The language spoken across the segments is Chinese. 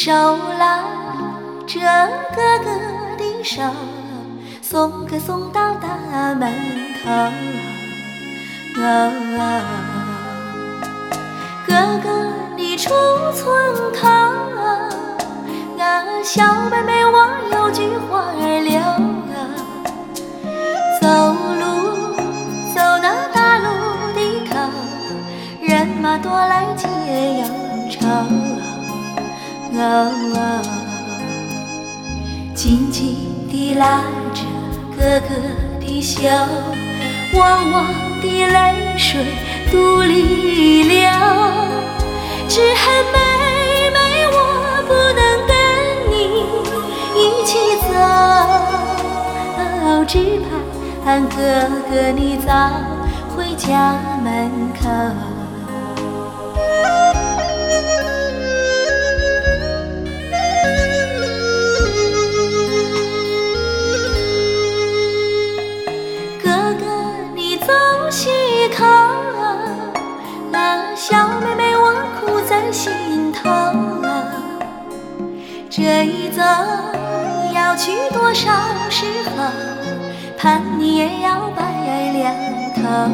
手拉着哥哥的手，送哥送到大门口。哥哥你出村口，小妹妹我有句话儿留。走路走那大路的口，人马多来皆忧愁。紧紧地拉着哥哥的袖，汪汪的泪水肚里流。只恨妹妹我不能跟你一起走，只盼哥哥你早回家门口。西口，小妹妹我苦在心头。这一走要去多少时候，盼你也要白两头。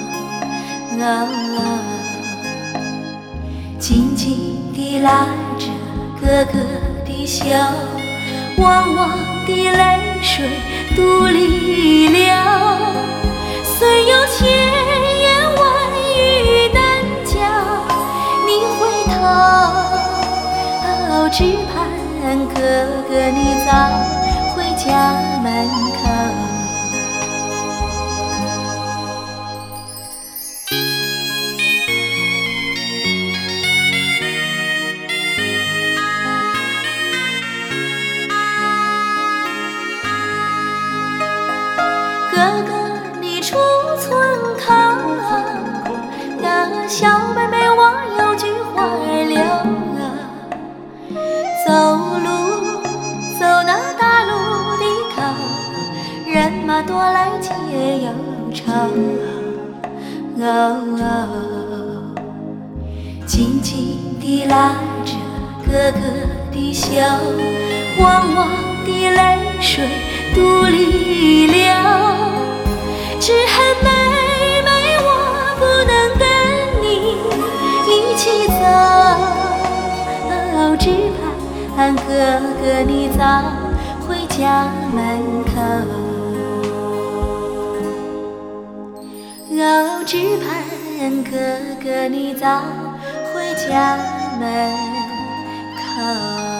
紧紧地拉着哥哥的袖，汪汪的泪水肚里流。虽有千言万语难讲，你回头，只盼哥哥你早回家门口。哥哥出村口，小妹妹我有句话儿留。走路走那大路的口，人马多来皆忧愁。紧紧地拉着哥哥的袖，汪汪的泪水肚里流。只恨妹妹我不能跟你一起走，只盼哥哥你早回家门口。只盼哥哥你早回家门口。